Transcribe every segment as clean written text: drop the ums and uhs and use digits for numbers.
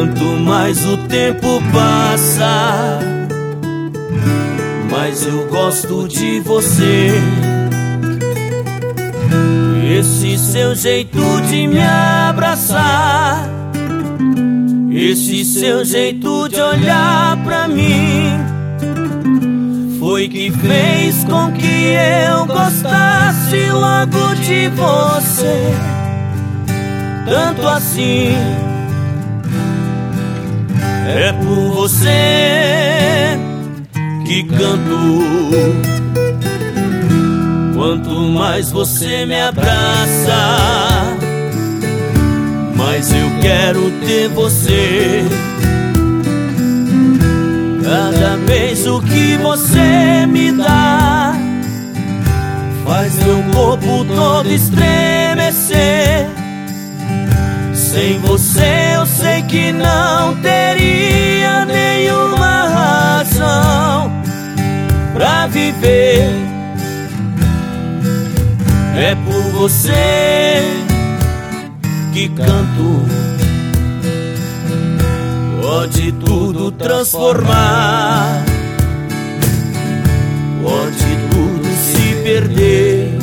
Quanto mais o tempo passa, mais eu gosto de você. Esse seu jeito de me abraçar, esse seu jeito de olhar pra mim, foi que fez com que eu gostasse logo de você. Tanto assim, é por você que canto. Quanto mais você me abraça, mais eu quero ter você. Cada beijo que você me dá faz meu corpo todo estremecer. Sem você eu sei que não teria nenhuma razão pra viver. É por você que canto. Pode tudo transformar, pode tudo se perder,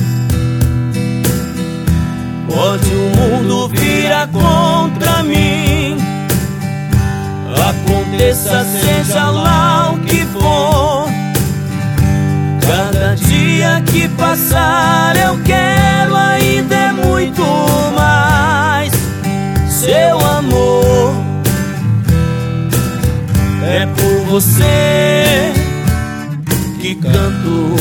pode o mundo virar contra mim. Aconteça, seja lá o que for, cada dia que passar eu quero ainda é muito mais seu amor. É por você que canto.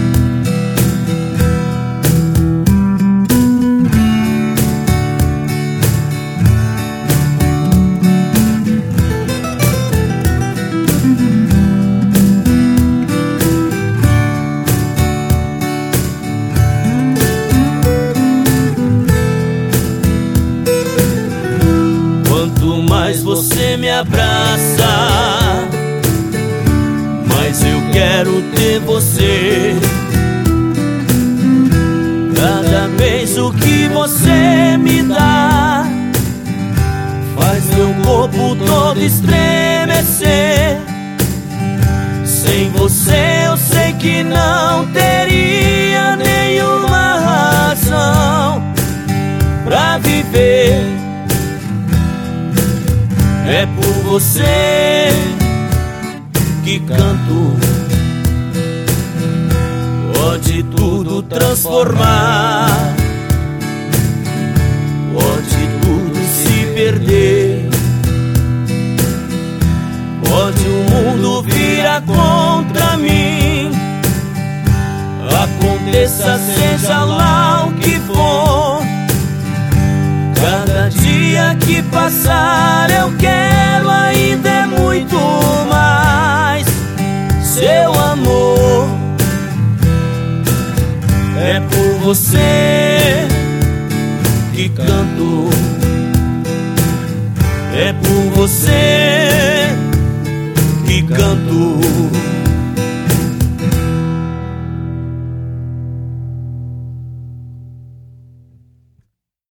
Quanto mais você me abraça, mais eu quero ter você. Cada beijo que você me dá faz meu corpo todo estremecer. Sem você eu sei que não teria nenhuma razão pra viver. É por você que canto. Pode tudo transformar, pode tudo se perder, pode o mundo virar contra mim. Aconteça, seja lá o que for, cada dia que passar eu quero ainda é muito mais seu amor. É por você que canto. É por você que canto.